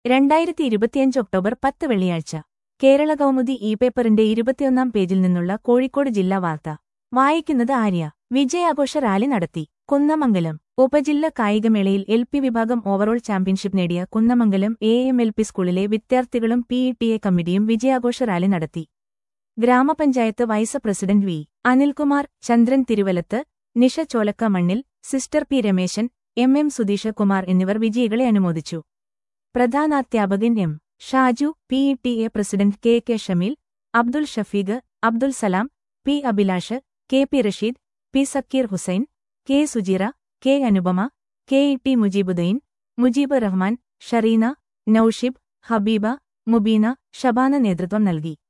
2025 October 10 വെള്ളിയാഴ്ച കേരള കൗമുദി പേപ്പറിന്റെ 21 പേജിൽ നിന്നുള്ള കോഴിക്കോട് ജില്ലാ വാർത്ത വായിക്കുന്നത് ആര്യ. വിജയാഘോഷ റാലി നടത്തി. കുന്നമംഗലം ഉപജില്ല കായികമേളയിൽ എൽ.പി. വിഭാഗം ഓവറോൾ ചാമ്പ്യൻഷിപ്പ് നേടിയ കുന്നമംഗലം എ.എം.എൽ.പി. സ്കൂളിലെ വിദ്യാർത്ഥികളും പി.ടി.എ കമ്മിറ്റിയും വിജയാഘോഷ റാലി നടത്തി. ഗ്രാമപഞ്ചായത്ത് vice president V. Anilkumar, Chandran Thiruvalath, Nisha ചോലക്ക മണ്ണിൽ, sister P. Rameshan, M. Sudheesh Kumar എന്നിവർ വിജയികളെ അനുമോദിച്ചു. പ്രധാനാധ്യാപകൻ M. Shaju, PTA president K. Shameel, Abdul Shafeeq, Abdul Salam, P. Abhilash, KP. Rasheed, P. Sakkeer Hussain, K. Sujeera, K. Anupama, KT. Mujeebuddin, Mujeeb Rahman, Shareena, Naushib, Habeeba, Mubeena, Shabana നേതൃത്വം നൽകി.